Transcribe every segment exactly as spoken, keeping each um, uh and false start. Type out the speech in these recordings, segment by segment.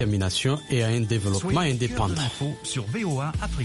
détermination et à un développement Soyez indépendant. Info sur V O A Afrique.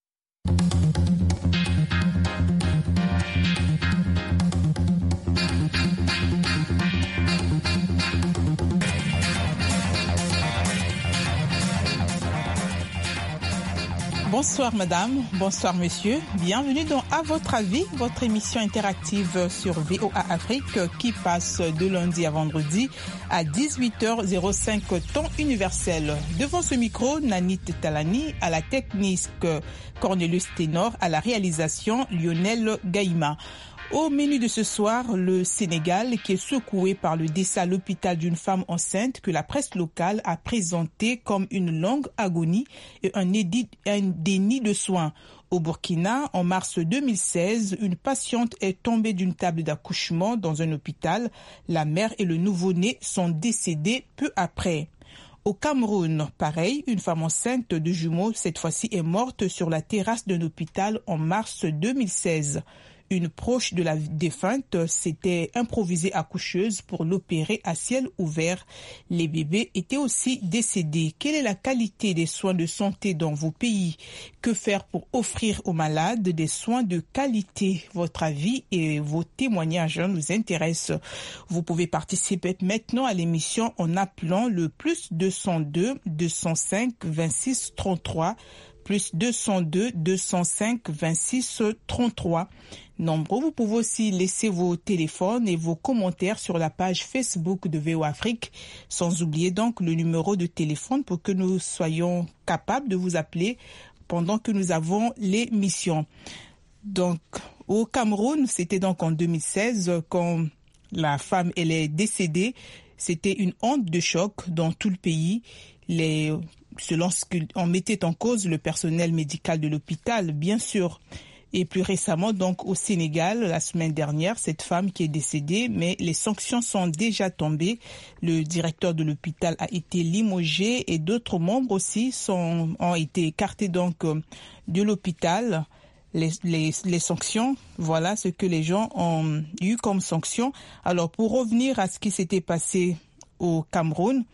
Bonsoir madame, bonsoir monsieur, bienvenue dans À votre avis, votre émission interactive sur V O A Afrique qui passe de lundi à vendredi à dix-huit heures cinq temps universel. Devant ce micro, Nanit Talani, à la technique Cornelius Ténor, à la réalisation Lionel Gaïma. Au menu de ce soir, le Sénégal qui est secoué par le décès à l'hôpital d'une femme enceinte que la presse locale a présenté comme une longue agonie et un, édit, un déni de soins. Au Burkina, en mars deux mille seize, une patiente est tombée d'une table d'accouchement dans un hôpital. La mère et le nouveau-né sont décédés peu après. Au Cameroun, pareil, une femme enceinte de jumeaux, cette fois-ci, est morte sur la terrasse d'un hôpital en mars deux mille seize. Une proche de la défunte s'était improvisée accoucheuse pour l'opérer à ciel ouvert. Les bébés étaient aussi décédés. Quelle est la qualité des soins de santé dans vos pays? Que faire pour offrir aux malades des soins de qualité? Votre avis et vos témoignages nous intéressent. Vous pouvez participer maintenant à l'émission en appelant le plus deux cent deux deux cent cinq vingt-six trente-trois, plus deux cent deux deux cent cinq vingt-six trente-trois. Nombreux, vous pouvez aussi laisser vos téléphones et vos commentaires sur la page Facebook de V O A Afrique, sans oublier donc le numéro de téléphone pour que nous soyons capables de vous appeler pendant que nous avons l'émission. Donc, au Cameroun, c'était donc en deux mille seize, quand la femme elle est décédée, c'était une onde de choc dans tout le pays. Les Selon ce qu'on mettait en cause le personnel médical de l'hôpital, bien sûr. Et plus récemment, donc au Sénégal, la semaine dernière, cette femme qui est décédée, mais les sanctions sont déjà tombées. Le directeur de l'hôpital a été limogé et d'autres membres aussi sont, ont été écartés donc de l'hôpital. Les, les, les sanctions, voilà ce que les gens ont eu comme sanctions. Alors pour revenir à ce qui s'était passé au Cameroun,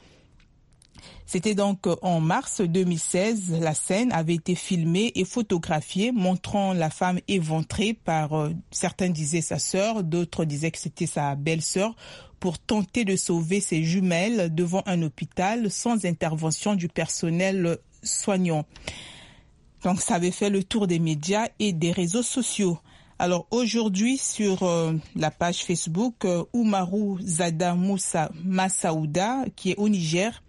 c'était donc en mars deux mille seize, la scène avait été filmée et photographiée montrant la femme éventrée par, euh, certains disaient sa sœur, d'autres disaient que c'était sa belle-sœur, pour tenter de sauver ses jumelles devant un hôpital sans intervention du personnel soignant. Donc ça avait fait le tour des médias et des réseaux sociaux. Alors aujourd'hui, sur euh, la page Facebook, euh, Oumarou Zada Moussa Massaouda, qui est au Niger,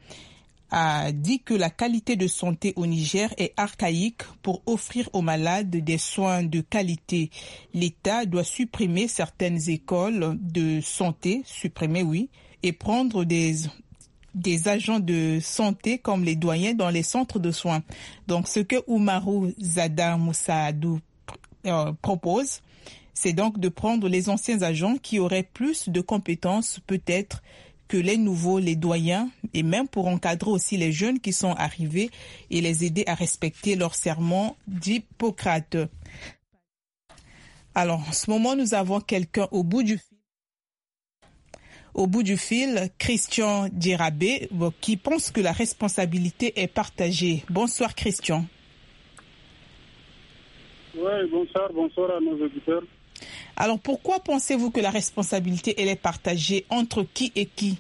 a dit que la qualité de santé au Niger est archaïque pour offrir aux malades des soins de qualité. L'État doit supprimer certaines écoles de santé, supprimer oui, et prendre des des agents de santé comme les doyens dans les centres de soins. Donc ce que Oumarou Zada Moussaadou euh, propose, c'est donc de prendre les anciens agents qui auraient plus de compétences peut-être que les nouveaux, les doyens, et même pour encadrer aussi les jeunes qui sont arrivés et les aider à respecter leur serment d'Hippocrate. Alors, en ce moment, nous avons quelqu'un au bout du fil. Au bout du fil, Christian Djerabé, qui pense que la responsabilité est partagée. Bonsoir, Christian. Oui, bonsoir, bonsoir à nos auditeurs. Alors, pourquoi pensez-vous que la responsabilité elle est partagée entre qui et qui?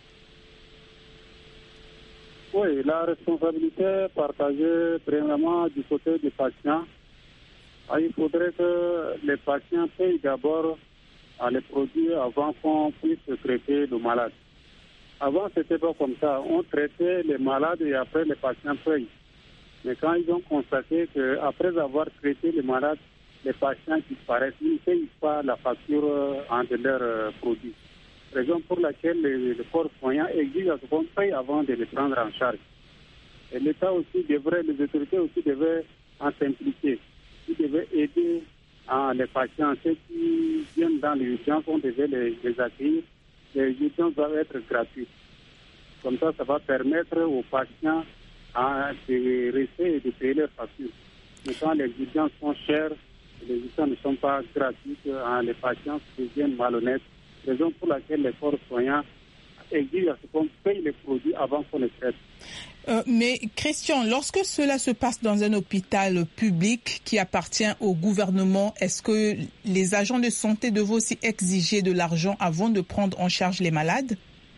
Oui, la responsabilité est partagée premièrement du côté des patients. Il faudrait que les patients payent d'abord les produits avant qu'on puisse traiter le malade. Avant, ce n'était pas comme ça. On traitait les malades et après les patients payent. Mais quand ils ont constaté qu'après avoir traité les malades, les patients disparaissent, ils ne payent pas la facture en de leurs produits. Raison pour laquelle le, le corps soignant exige à ce qu'on paye avant de les prendre en charge. Et l'État aussi devrait, les autorités aussi devaient en s'impliquer. Ils devaient aider à les patients, ceux qui viennent dans les urgences, on devait les, les accueillir. Les urgences doivent être gratuites. Comme ça, ça va permettre aux patients à, de rester et de payer leurs factures. Mais quand les urgences sont chères, les urgences ne sont pas gratuites, hein, les patients deviennent malhonnêtes. Raison pour laquelle les corps soignants exigent à ce qu'on paye les produits avant qu'on les traite. Euh, mais Christian, lorsque cela se passe dans un hôpital public qui appartient au gouvernement, est-ce que les agents de santé doivent aussi exiger de l'argent avant de prendre en charge les malades?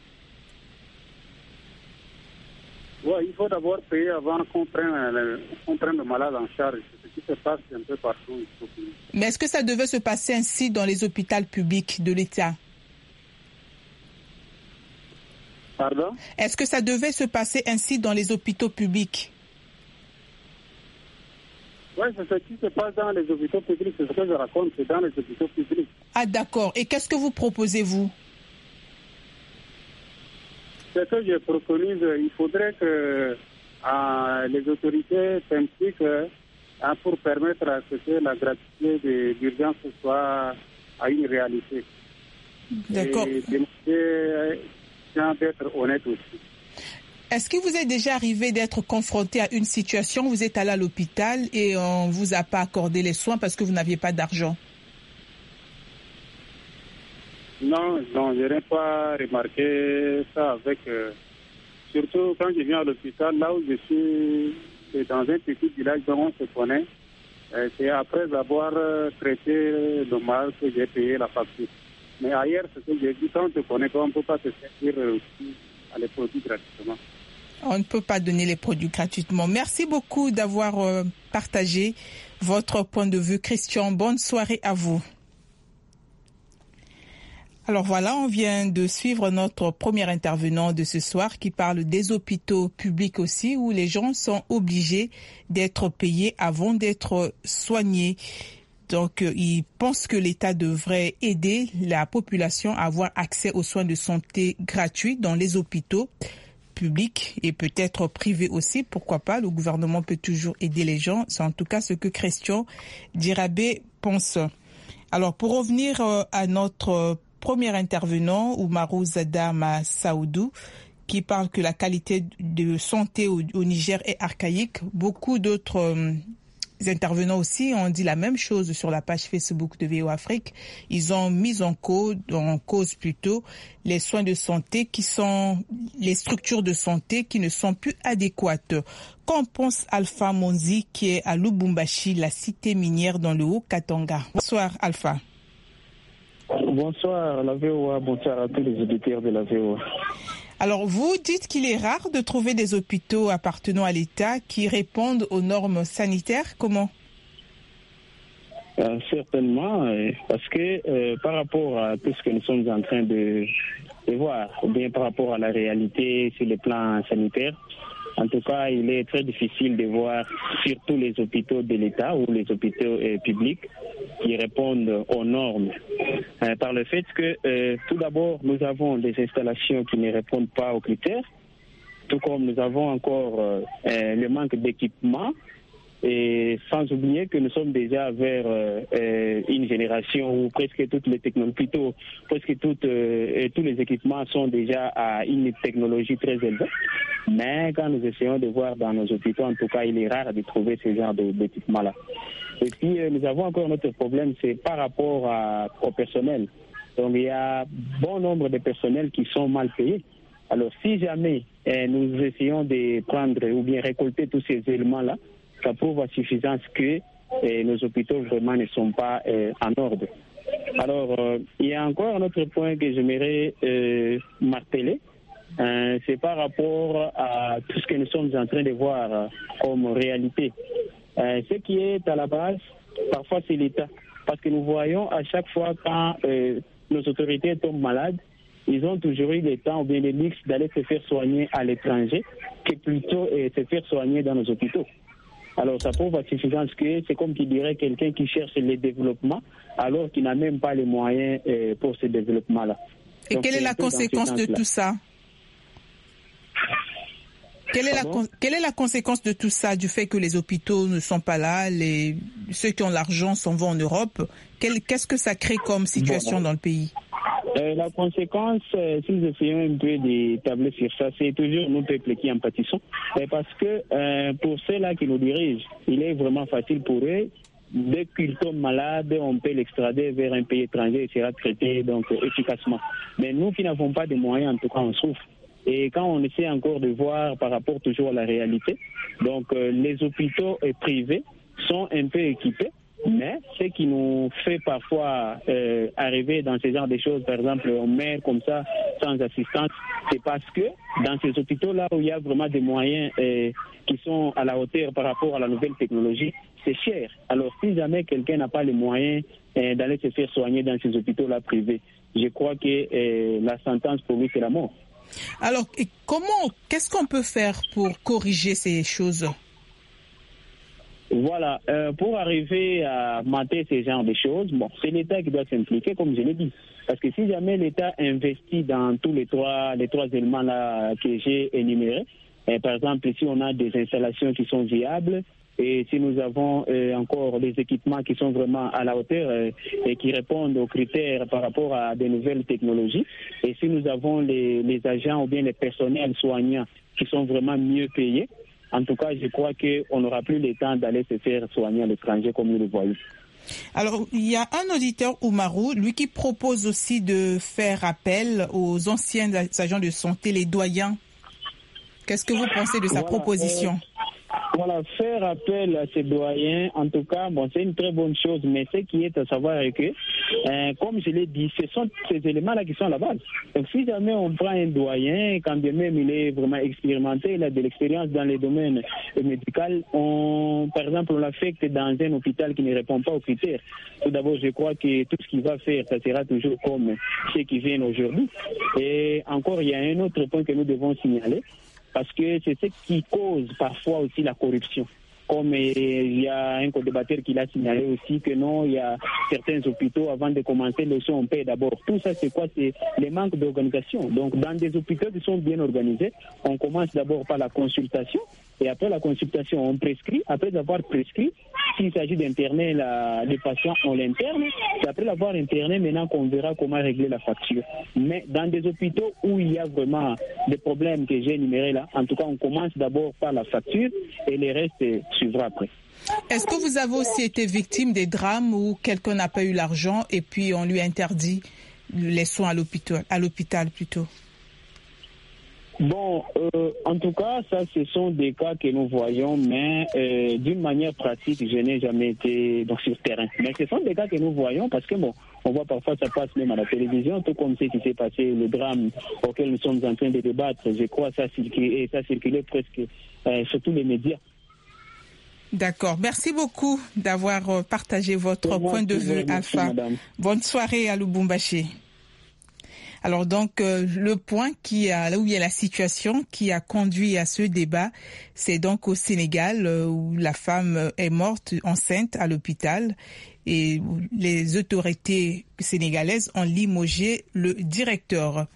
Oui, il faut d'abord payer avant qu'on prenne, qu'on prenne le malade en charge. C'est ce qui se passe un peu partout. Mais est-ce que ça devait se passer ainsi dans les hôpitaux publics de l'État? Pardon? Est-ce que ça devait se passer ainsi dans les hôpitaux publics? Oui, c'est ce qui se passe dans les hôpitaux publics. C'est ce que je raconte, c'est dans les hôpitaux publics. Ah d'accord. Et qu'est-ce que vous proposez, vous? Ce que je préconise, il faudrait que euh, les autorités s'impliquent euh, pour permettre à ce que la gratuité d'urgence soit à une réalité. D'accord. Et demander d'être honnête aussi. Est-ce que vous êtes déjà arrivé d'être confronté à une situation où vous êtes allé à l'hôpital et on ne vous a pas accordé les soins parce que vous n'aviez pas d'argent? Non, non, je n'ai pas remarqué ça avec... Euh, surtout quand je viens à l'hôpital, là où je suis, c'est dans un petit village dont on se connaît. Euh, c'est après avoir euh, traité le mal que j'ai payé la facture. Mais ailleurs, ce que j'ai dit, quand on te connaît pas, on ne peut pas te servir aussi à les produits gratuitement. On ne peut pas donner les produits gratuitement. Merci beaucoup d'avoir euh, partagé votre point de vue. Christian, bonne soirée à vous. Alors voilà, on vient de suivre notre premier intervenant de ce soir qui parle des hôpitaux publics aussi où les gens sont obligés d'être payés avant d'être soignés. Donc, euh, il pense que l'État devrait aider la population à avoir accès aux soins de santé gratuits dans les hôpitaux publics et peut-être privés aussi. Pourquoi pas? Le gouvernement peut toujours aider les gens. C'est en tout cas ce que Christian Dirabé pense. Alors, pour revenir euh, à notre premier intervenant, Oumarou Zadama Saoudou, qui parle que la qualité de santé au, au Niger est archaïque. Beaucoup d'autres euh, intervenants aussi ont dit la même chose sur la page Facebook de V O Afrique. Ils ont mis en cause, en cause plutôt, les soins de santé qui sont, les structures de santé qui ne sont plus adéquates. Qu'en pense Alpha Monzi qui est à Lubumbashi, la cité minière dans le Haut-Katanga? Bonsoir Alpha. Bonsoir la V O A, bonsoir à tous les auditeurs de la V O A. Alors, vous dites qu'il est rare de trouver des hôpitaux appartenant à l'État qui répondent aux normes sanitaires. Comment? euh, Certainement, euh, parce que euh, par rapport à tout ce que nous sommes en train de, de voir, ou bien par rapport à la réalité sur le plan sanitaire, en tout cas, il est très difficile de voir surtout les hôpitaux de l'État ou les hôpitaux euh, publics qui répondent aux normes. Euh, par le fait que, euh, tout d'abord, nous avons des installations qui ne répondent pas aux critères, tout comme nous avons encore euh, euh, le manque d'équipement, et sans oublier que nous sommes déjà vers euh, euh, une génération où presque toutes les technologies, plutôt presque toutes, euh, tous les équipements sont déjà à une technologie très élevée. Mais quand nous essayons de voir dans nos hôpitaux, en tout cas, il est rare de trouver ce genre d'équipement-là. Et puis, euh, nous avons encore notre problème, c'est par rapport à, au personnel. Donc, il y a bon nombre de personnels qui sont mal payés. Alors, si jamais euh, nous essayons de prendre ou bien récolter tous ces éléments-là, ça prouve à suffisance que euh, nos hôpitaux vraiment ne sont pas euh, en ordre. Alors, euh, il y a encore un autre point que j'aimerais euh, marteler. Euh, c'est par rapport à tout ce que nous sommes en train de voir euh, comme réalité. Euh, ce qui est à la base, parfois c'est l'État. Parce que nous voyons à chaque fois quand euh, nos autorités tombent malades, ils ont toujours eu le temps ou bien le luxe d'aller se faire soigner à l'étranger que plutôt euh, se faire soigner dans nos hôpitaux. Alors ça prouve à suffisance que c'est comme qui dirait quelqu'un qui cherche le développement alors qu'il n'a même pas les moyens euh, pour ce développement-là. Et Donc, quelle est la conséquence de tout ça? Quelle est, la, quelle est la conséquence de tout ça, du fait que les hôpitaux ne sont pas là, les, ceux qui ont l'argent s'en vont en Europe? Quel, qu'est-ce que ça crée comme situation bon, dans le pays? euh, La conséquence, euh, si nous essayons un peu d'établir sur ça, c'est toujours nous, peuples, qui en pâtissons. Euh, parce que euh, pour ceux-là qui nous dirigent, il est vraiment facile pour eux. Dès qu'ils tombent malades, on peut l'extrader vers un pays étranger et sera traité donc, efficacement. Mais nous qui n'avons pas de moyens, en tout cas, on souffre. Et quand on essaie encore de voir par rapport toujours à la réalité, donc euh, les hôpitaux privés sont un peu équipés, mais ce qui nous fait parfois euh, arriver dans ce genre de choses, par exemple, on meurt comme ça sans assistance, c'est parce que dans ces hôpitaux-là où il y a vraiment des moyens euh, qui sont à la hauteur par rapport à la nouvelle technologie, c'est cher. Alors si jamais quelqu'un n'a pas les moyens euh, d'aller se faire soigner dans ces hôpitaux-là privés, je crois que euh, la sentence pour lui, c'est la mort. Alors, comment, qu'est-ce qu'on peut faire pour corriger ces choses? Voilà, euh, pour arriver à mater ces genres de choses, bon, c'est l'État qui doit s'impliquer, comme je l'ai dit. Parce que si jamais l'État investit dans tous les trois, les trois éléments là que j'ai énumérés, euh, par exemple, si on a des installations qui sont viables, et si nous avons euh, encore des équipements qui sont vraiment à la hauteur euh, et qui répondent aux critères par rapport à des nouvelles technologies, et si nous avons les, les agents ou bien les personnels soignants qui sont vraiment mieux payés, en tout cas, je crois qu'on n'aura plus le temps d'aller se faire soigner à l'étranger comme nous le voyons. Alors, il y a un auditeur, Oumarou, lui qui propose aussi de faire appel aux anciens agents de santé, les doyens. Qu'est-ce que vous pensez de sa voilà, proposition? euh, Voilà, faire appel à ces doyens, en tout cas, bon, c'est une très bonne chose, mais ce qui est à savoir est que, euh, comme je l'ai dit, ce sont ces éléments-là qui sont à la base. Donc, si jamais on prend un doyen, quand bien même il est vraiment expérimenté, il a de l'expérience dans les domaines médicaux, on, par exemple, on l'affecte dans un hôpital qui ne répond pas aux critères. Tout d'abord, je crois que tout ce qu'il va faire, ça sera toujours comme ceux qui viennent aujourd'hui. Et encore, il y a un autre point que nous devons signaler, parce que c'est ce qui cause parfois aussi la corruption. Comme il y a un co-débatteur qui l'a signalé aussi que non, il y a certains hôpitaux, avant de commencer le soin, on paie d'abord. Tout ça, c'est quoi? C'est le manque d'organisation. Donc, dans des hôpitaux qui sont bien organisés, on commence d'abord par la consultation, et après la consultation, on prescrit. Après avoir prescrit, s'il s'agit d'interner la, les patients, on l'interne. C'est après l'avoir interné, maintenant qu'on verra comment régler la facture. Mais dans des hôpitaux où il y a vraiment des problèmes que j'ai énumérés là, en tout cas, on commence d'abord par la facture et le reste suivra après. Est-ce que vous avez aussi été victime des drames où quelqu'un n'a pas eu l'argent et puis on lui interdit les soins à l'hôpital, à l'hôpital plutôt? Bon, euh, en tout cas, ça, ce sont des cas que nous voyons, mais euh, d'une manière pratique, je n'ai jamais été donc, sur le terrain. Mais ce sont des cas que nous voyons parce que, bon, on voit parfois ça passe même à la télévision, tout comme ce qui s'est passé, le drame auquel nous sommes en train de débattre. Je crois que ça circulait, ça circulait presque euh, sur tous les médias. D'accord. Merci beaucoup d'avoir partagé votre moi, point de vue, Alpha. Madame. Bonne soirée à Lubumbashi. Alors donc, euh, le point qui a, là où il y a la situation qui a conduit à ce débat, c'est donc au Sénégal euh, où la femme est morte enceinte à l'hôpital et où les autorités sénégalaises ont limogé le directeur.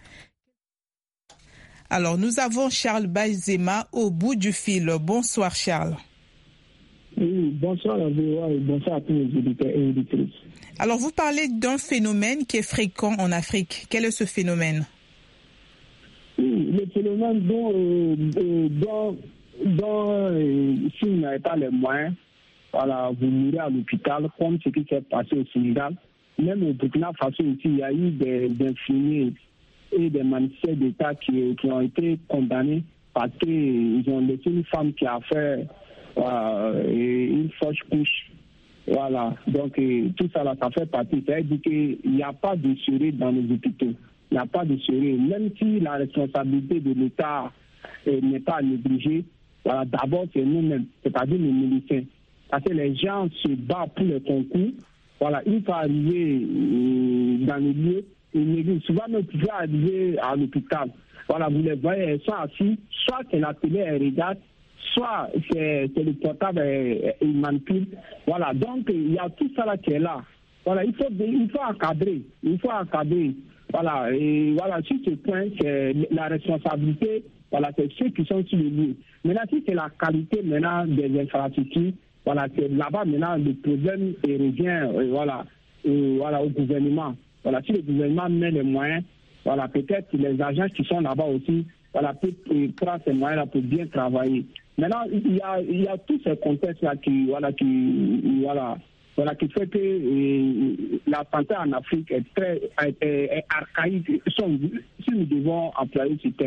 Alors, nous avons Charles Bazema au bout du fil. Bonsoir Charles. Oui, bonsoir à vous et bonsoir à tous les auditeurs et auditrices. Alors, vous parlez d'un phénomène qui est fréquent en Afrique. Quel est ce phénomène? Oui, le phénomène dont, euh, dont, dont euh, si vous n'avez pas les moyens, voilà, vous mourrez à l'hôpital, comme ce qui s'est passé au Sénégal. Même au Burkina Faso aussi, il y a eu des, des infirmiers et des magistères d'État qui, qui ont été condamnés parce qu'ils ont laissé une femme qui a fait voilà, une fausse couche. Voilà, donc euh, tout ça, là, ça fait partie. C'est-à-dire qu'il n'y a pas de sérieux dans les hôpitaux. Il n'y a pas de sérieux. Même si la responsabilité de l'État euh, n'est pas négligée, voilà, d'abord, c'est nous-mêmes, c'est-à-dire les miliciens. Parce que les gens se battent pour le concours. Voilà, une fois arrivé euh, dans le lieu, ils négligent. Souvent, nous pouvons arriver à l'hôpital. Voilà, vous les voyez, ils sont assis. Soit c'est la télé, elle regarde, soit c'est, c'est le portable, il manipule. Voilà, donc il y a tout ça là qui est là. Voilà, il faut, il faut encadrer, il faut encadrer. Voilà, et voilà, sur ce point, c'est la responsabilité, voilà, c'est ceux qui sont sur le lieu. Maintenant, si c'est la qualité maintenant des infrastructures, voilà, c'est là-bas maintenant le problème revient, euh, voilà, euh, voilà, au gouvernement. Voilà, si le gouvernement met les moyens, voilà, peut-être que les agents qui sont là-bas aussi, voilà, peuvent prendre ces moyens-là pour bien travailler. Maintenant, il y a, il y a tous ces contextes-là qui, voilà, qui, voilà, voilà, qui fait que euh, la santé en Afrique est très est, est archaïque. Si nous devons employer ce thème.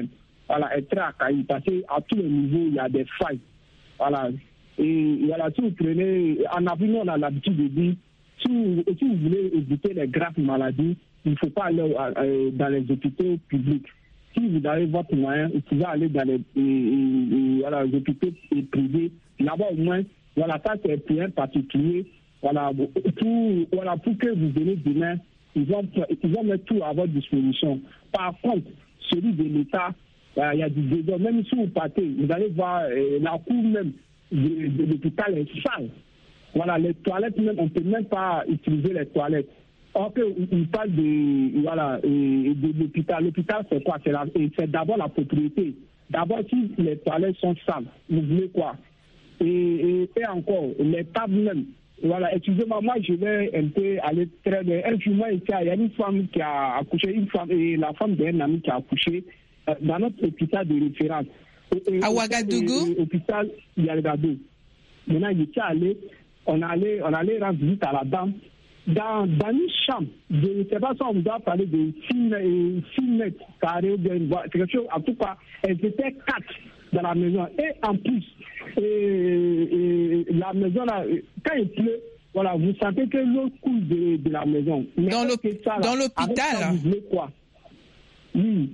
voilà, est très archaïque parce qu'à tous les niveaux, il y a des failles. Voilà. Et voilà, si vous prenez, en Afrique, on a l'habitude de dire, si vous, si vous voulez éviter les graves maladies, il ne faut pas aller euh, dans les hôpitaux publics. Si vous avez votre moyen, vous pouvez aller dans les, et, et, et, voilà, les hôpitaux privés. Là-bas, au moins, voilà, ça c'est pour un particulier. Voilà, pour, voilà, pour que vous venez demain, ils vont, ils vont mettre tout à votre disposition. Par contre, celui de l'État, il y a du désordre. Même si vous partez, vous allez voir euh, la cour même de, de l'hôpital est sale. Voilà, les toilettes même, on ne peut même pas utiliser les toilettes. Or qu'on parle de, voilà, de l'hôpital. L'hôpital, c'est quoi? C'est, la, c'est d'abord la propriété. D'abord, si les toilettes sont sales, vous voulez quoi? Et, et, et encore, les tables même. Voilà, excusez-moi, moi je vais un peu aller très bien. Un jour, il y a une femme qui a accouché, une femme, et la femme d'un ami qui a accouché euh, dans notre hôpital de référence. Et, et, à Ouagadougou? Hôpital Ouagadougou. Maintenant, il était allé, on allait, on allait rendre visite à la dame. Dans, dans une chambre, je ne sais pas si on doit parler de six mètres carrés, quelque chose, en tout cas, elles étaient quatre dans la maison. Et en plus, et, et, la maison, là, quand il pleut, voilà, vous sentez que l'eau coule de, de la maison. Mais dans, le, ça, là, dans l'hôpital ça, vous voulez quoi? Oui.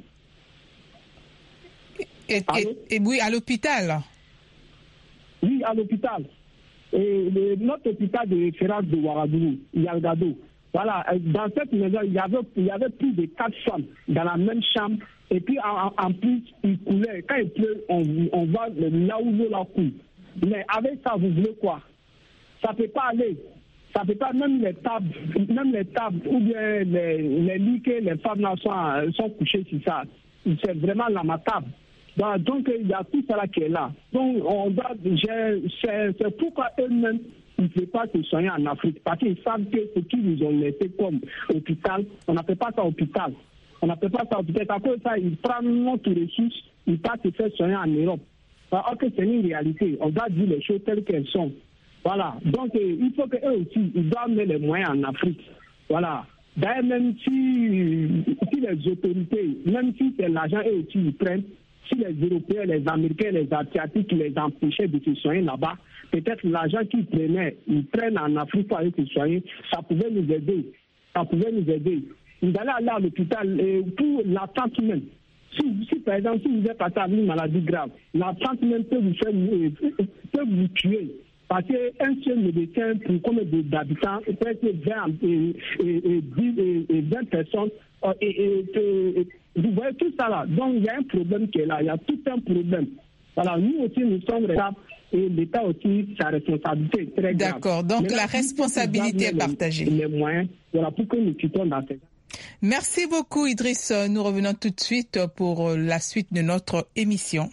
Et, et, et oui, à l'hôpital. Oui, à l'hôpital. Et le, notre hôpital de référence de Ouagadougou, Ouagadougou, voilà, dans cette maison, il y avait, il y avait plus de quatre femmes dans la même chambre. Et puis, en, en plus, il coulait. Quand il pleut, on, on voit là où l'eau la coule. Mais avec ça, vous voulez quoi? Ça ne peut pas aller. Ça ne peut pas, même les tables, même les tables, ou bien les, les lits que les femmes là sont, sont couchées sur ça. C'est vraiment lamentable. Donc, il y a tout ça qui est là. Donc, on doit, c'est, c'est pourquoi eux-mêmes, ils ne peuvent pas se soigner en Afrique. Parce qu'ils savent que ce qu'ils nous ont laissé comme hôpital, on n'a fait pas ça à l'hôpital. On n'a fait pas ça à l'hôpital. À cause de ça, ils prennent notre ressources, ils partent se faire soigner en Europe. Alors que c'est une réalité. On doit dire les choses telles qu'elles sont. Voilà. Donc, il faut qu'eux aussi, ils doivent mettre les moyens en Afrique. Voilà. D'ailleurs, même si, si les autorités, même si c'est l'argent, eux aussi, ils prennent, si les Européens, les Américains, les Asiatiques les empêchaient de se soigner là-bas, peut-être l'argent qu'ils prenaient, ils prennent en Afrique pour aller se soigner, ça pouvait nous aider. Ça pouvait nous aider. Vous allez aller à l'hôpital et pour l'attente même. Si, si par exemple, si vous êtes atteint d'une maladie grave, l'attente même peut vous faire peut vous tuer. Parce qu'un seul médecin pour combien d'habitants, presque vingt et, et, et, et vingt personnes, et, et, et, vous voyez tout ça là. Donc il y a un problème qui est là, il y a tout un problème. Voilà, nous aussi nous sommes responsables et l'État aussi, sa responsabilité est très grave. D'accord, donc mais là, la responsabilité est partagée. Les, les moyens, voilà, pour que nous quittons dans ces... Merci beaucoup Idriss, nous revenons tout de suite pour la suite de notre émission.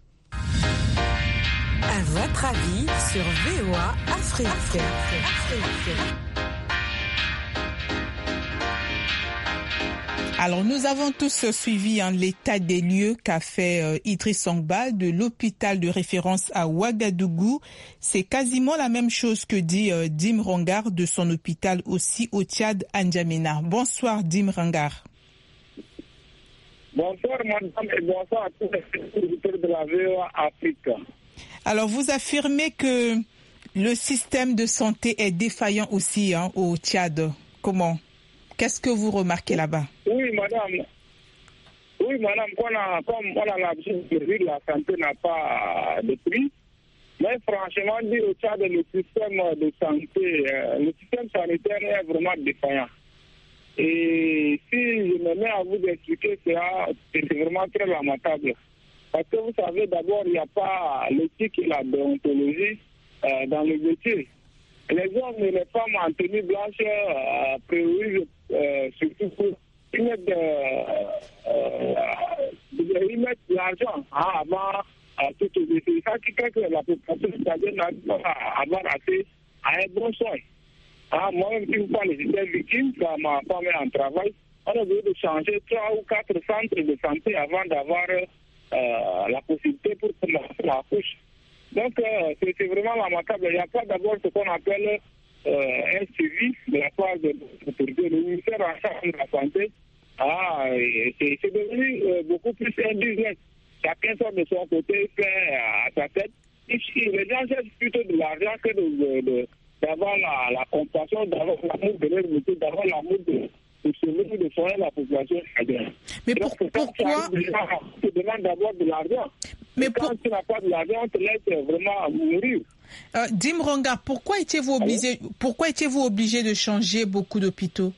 À votre avis sur V O A Afrique. Afrique. Alors, nous avons tous suivi hein, l'état des lieux qu'a fait euh, Idriss Songba de l'hôpital de référence à Ouagadougou. C'est quasiment la même chose que dit euh, Dim Rangar de son hôpital aussi au Tchad, à N'Djamena. Bonsoir Dim Rangar. Bonsoir madame et bonsoir à tous les auditeurs de la V O A Afrique. Alors, vous affirmez que le système de santé est défaillant aussi hein, au Tchad. Comment? Qu'est-ce que vous remarquez là-bas? Oui, madame. Oui, madame, on a, comme on a l'habitude de dire, la santé n'a pas de prix. Mais franchement, dit au Tchad, le système de santé, le système sanitaire est vraiment défaillant. Et si je me mets à vous expliquer ça, c'est vraiment très lamentable. Parce que vous savez, d'abord, il n'y a pas l'éthique et la déontologie euh, dans le métier. Les hommes et les femmes en tenue blanche euh, priorisent euh, surtout pour ils mettent de, euh, ils mettent de l'argent hein, avant euh, tout. C'est ça qui fait que la population italienne n'a pas avoir accès à un bon soin. Ah, moi-même, si vous parlez, j'étais victime, ça m'a pas mis en travail. On a besoin de changer trois ou quatre centres de santé avant d'avoir euh, la possibilité pour commencer la couche. Donc, euh, c'est, c'est vraiment lamentable. Il n'y a pas d'abord ce qu'on appelle euh, un suivi de la part de l'autorité. Le ministère en charge de la santé, ah, c'est, c'est devenu euh, beaucoup plus un business. chacun sort de son côté, fait à sa tête. Les gens cherchent plutôt de l'argent que de, de, de, d'avoir la, la compassion, d'avoir l'amour de leur métier, d'avoir l'amour de, de sauver, de soigner la population. Mais pour, donc, pourquoi Les gens te demandent d'avoir de l'argent. Mais quand pour... tu n'as pas de l'argent, on te laisse vraiment mourir. Euh, Dim Ronga, pourquoi étiez-vous obligé, pourquoi étiez-vous obligé de changer beaucoup d'hôpitaux?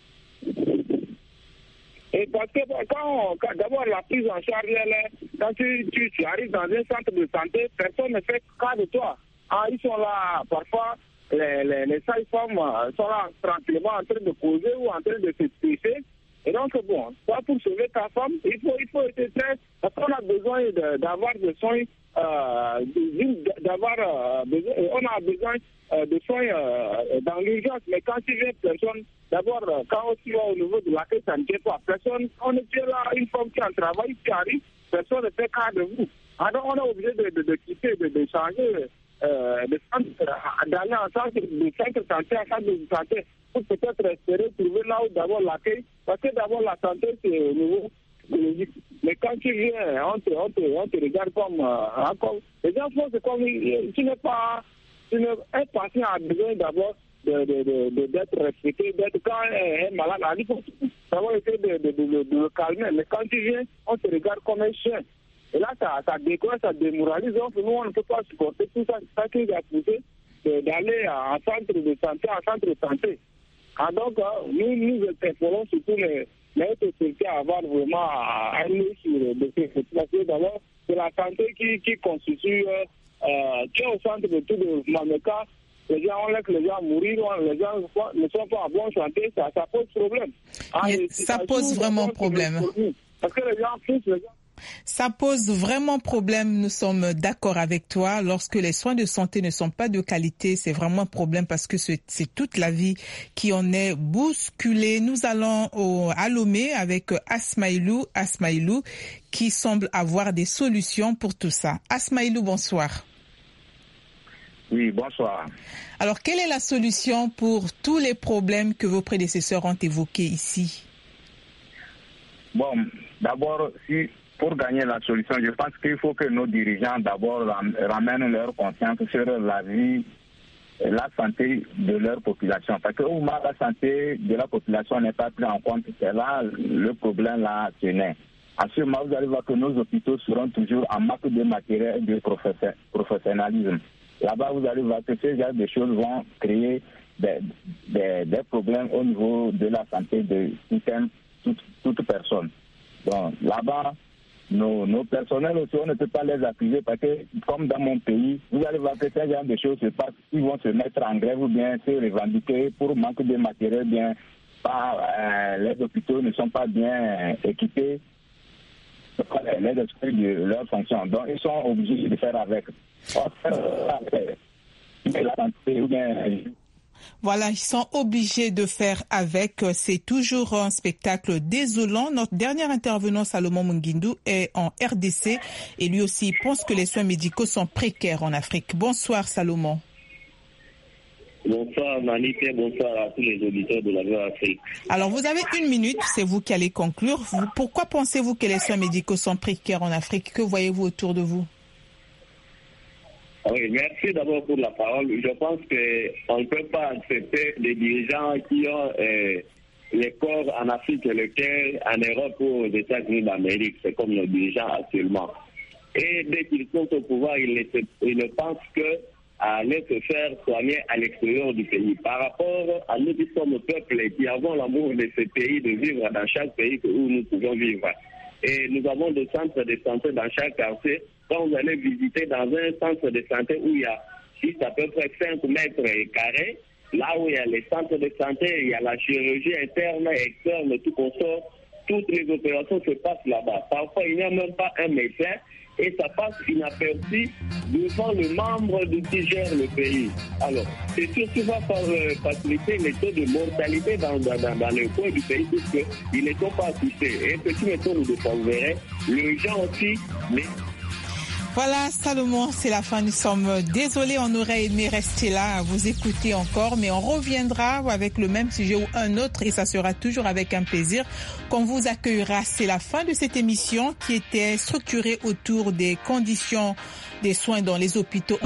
Et parce que quand, quand d'abord la prise en charge, elle, quand tu, tu, tu arrives dans un centre de santé, personne ne fait cas de toi. Ah, ils sont là, parfois, les, les, les sages-femmes sont là tranquillement en train de causer ou en train de se toucher. Et donc, bon, ça pour sauver ta femme, il faut, il faut être très... Parce qu'on a besoin de, d'avoir des soins, euh, d'avoir euh, besoin, on a besoin euh, de soins euh, dans l'urgence. Mais quand tu viens, personne, d'abord, quand tu vas au niveau de l'accueil sanitaire, personne, on est là, une femme qui en travail, qui arrive, personne ne fait cas de vous. Alors, on est obligé de, de, de quitter, de, de changer, euh, de centre, d'aller en centre de centre santé, en centre de santé, pour peut-être espérer trouver là où d'abord l'accueil. Parce que d'abord, la santé, c'est au niveau biologique. Mais quand tu viens, on te, on te, on te regarde comme euh, encore. Les gens font c'est comme tu n'es pas. Tu n'es, un patient a besoin d'abord de, de, de, de, d'être respecté, d'être quand un, un malade a dit, il faut d'abord essayer de, de, de, de, de le calmer. Mais quand tu viens, on te regarde comme un chien. Et là, ça, ça décolle, ça démoralise. Donc, nous, on ne peut pas supporter tout ça. C'est ça qui a poussé de, d'aller en centre de santé, en centre de santé. Ah, donc, euh, nous, nous interpellons surtout les, les autorités à avoir vraiment un œil sur le dossier. D'abord, c'est la santé qui, qui constitue, euh, euh, qui est au centre de tout développement. Mais quand les gens, on laisse les gens mourir, les gens ne sont pas en bonne santé, ça, ça pose problème. Ah, ça pose vraiment problème. Parce que les gens poussent, les gens. Ça pose vraiment problème, nous sommes d'accord avec toi. Lorsque les soins de santé ne sont pas de qualité, c'est vraiment un problème parce que c'est, c'est toute la vie qui en est bousculée. Nous allons au, à Lomé avec Asmaïlou, Asmaïlou qui semble avoir des solutions pour tout ça. Asmaïlou, bonsoir. Oui, bonsoir. Alors, quelle est la solution pour tous les problèmes que vos prédécesseurs ont évoqués ici? Bon, d'abord, si... Pour gagner la solution, je pense qu'il faut que nos dirigeants d'abord ramènent leur conscience sur la vie et la santé de leur population. Parce que au moment où la santé de la population n'est pas prise en compte, c'est là le problème là se naît. En ce moment, vous allez voir que nos hôpitaux seront toujours en manque de matériel et de professionnalisme. Là-bas, vous allez voir que ces genres de choses vont créer des, des, des problèmes au niveau de la santé de toute, toute personne. Donc là-bas, Nos, nos personnels aussi, on ne peut pas les accuser parce que, comme dans mon pays, vous allez voir que ces genre de choses se passent, ils vont se mettre en grève ou bien se revendiquer pour manque de matériel, bien, pas, euh, les hôpitaux ne sont pas bien équipés, les esprits de leur fonction. Donc, ils sont obligés de faire avec. La santé ou bien. Voilà, ils sont obligés de faire avec. C'est toujours un spectacle désolant. Notre dernier intervenant, Salomon Mungindu, est en R D C et lui aussi pense que les soins médicaux sont précaires en Afrique. Bonsoir, Salomon. Bonsoir, Manique, bonsoir à tous les auditeurs de la V O A Afrique. Alors, vous avez une minute, c'est vous qui allez conclure. Vous, pourquoi pensez-vous que les soins médicaux sont précaires en Afrique? Que voyez-vous autour de vous? Oui, merci d'abord pour la parole. Je pense qu'on ne peut pas accepter des dirigeants qui ont euh, les corps en Afrique et le cœur en Europe ou aux États-Unis d'Amérique. C'est comme nos dirigeants actuellement. Et dès qu'ils sont au pouvoir, ils ne, ils ne pensent que à aller se faire soigner à l'extérieur du pays. Par rapport à nous qui sommes peuple et qui avons l'amour de ce pays, de vivre dans chaque pays où nous pouvons vivre. Et nous avons des centres de santé dans chaque quartier. Quand vous allez visiter dans un centre de santé où il y a six à peu près cinq mètres carrés, là où il y a les centres de santé, il y a la chirurgie interne et externe, tout consort, toutes les opérations se passent là-bas. Parfois, il n'y a même pas un médecin et ça passe inaperçu devant le membre de qui gère le pays. Alors, c'est surtout pas pour euh, faciliter les taux de mortalité dans, dans, dans, dans le coin du pays puisqu'ils ne sont pas assistés. Et petit méthode de vous verrez, les gens aussi... Mais... Voilà, Salomon, c'est la fin. Nous sommes désolés, on aurait aimé rester là à vous écouter encore, mais on reviendra avec le même sujet ou un autre et ça sera toujours avec un plaisir qu'on vous accueillera. C'est la fin de cette émission qui était structurée autour des conditions des soins dans les hôpitaux